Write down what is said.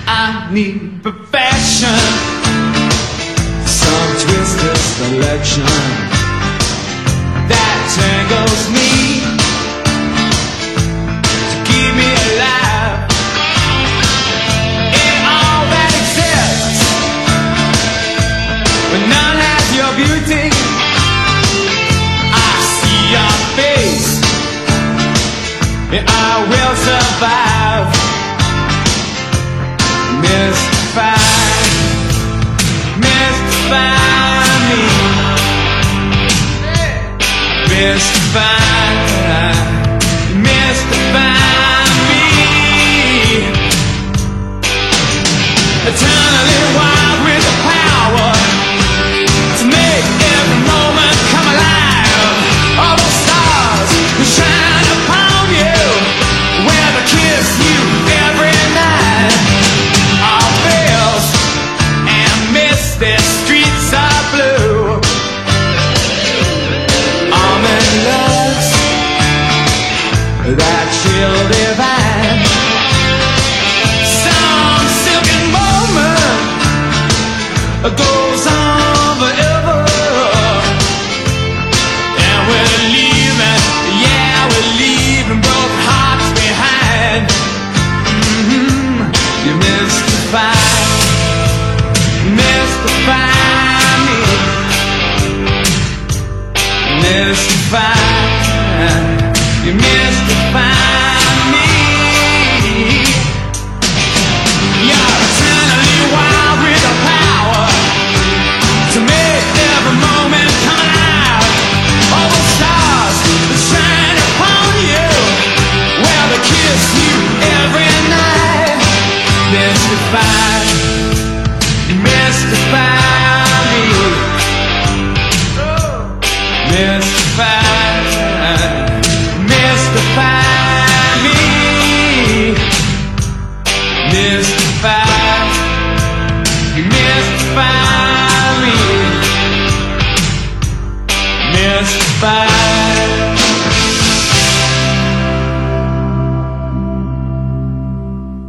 I need perfection, some twisted selection that tangles me to keep me alive in all that exists. When none has your beauty, I see your face, and I will survive. Mystify me, mystify me, eternally wild with the power to make every moment come alive. All those stars who shine upon you, where to kiss you every night. All veils and misty streets are blue. Almond loves that chill divine. Some silken moment goes on forever, and we're leaving, yeah, we're leaving broken hearts behind. You mystify me, mystify, you mystify me. You're eternally wild with the power to make every moment come alive. All the stars that shine upon you, well, they kiss you every night. Mystify, mystify me, mystify, mystify me, mystify, mystify me, mystify.